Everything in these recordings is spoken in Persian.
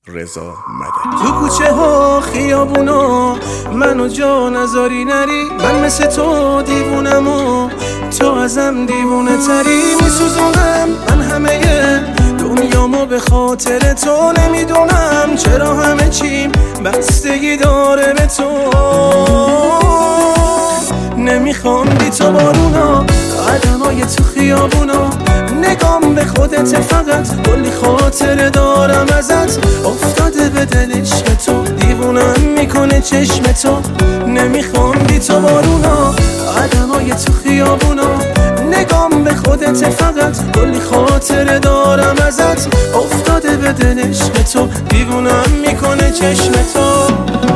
رضا مدنی. تو کوچه ها خیابونا منو جا نذاری نری، من مثل تو دیوونم و تو ازم دیوونه تری. میسوزونم من همه دنیامو به خاطر تو، نمیدونم چرا همه چیم بستگی داره به تو. نمیخوام بی تو بارونا، قدمای تو خیابونا، نگام به خودت فقط کلی خاطره دارم ازت. افتاده به دل عشق تو، دیوونم میکنه چشم تو. نمیخوام بی تو بارونا، قدمای تو خیابونا، نگام به خودت فقط کلی خاطره دارم ازت. افتاده به دل عشق تو، دیوونم میکنه چشم تو.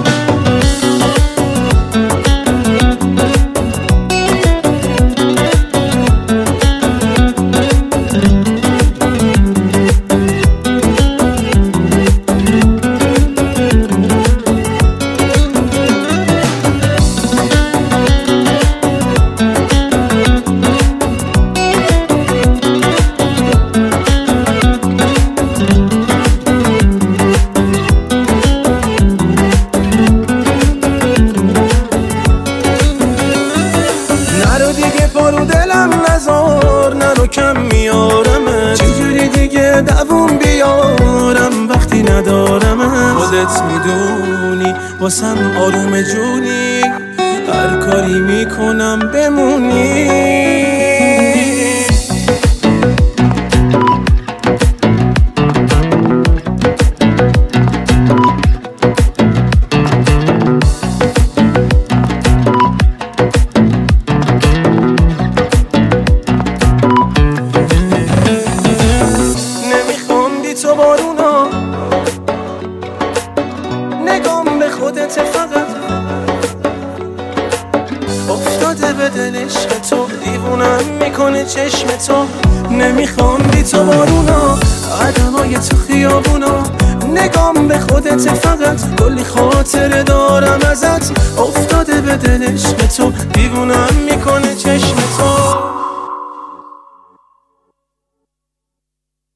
بارو دلم نزار، نرو کم میارمه، چجوری دیگه دووم بیارم وقتی ندارمه. خودت میدونی واسم آروم جونی، هر کاری میکنم بمونی. تو بارونا، نگام به خودت فقط افتاده به دل عشق تو، دیوونم میکنه چشم تو. نمیخوام بی تو بارونا، قدمای تو خیابونا، نگام به خودت فقط کلی خاطره دارم ازت. افتاده به دل عشق تو، دیوونم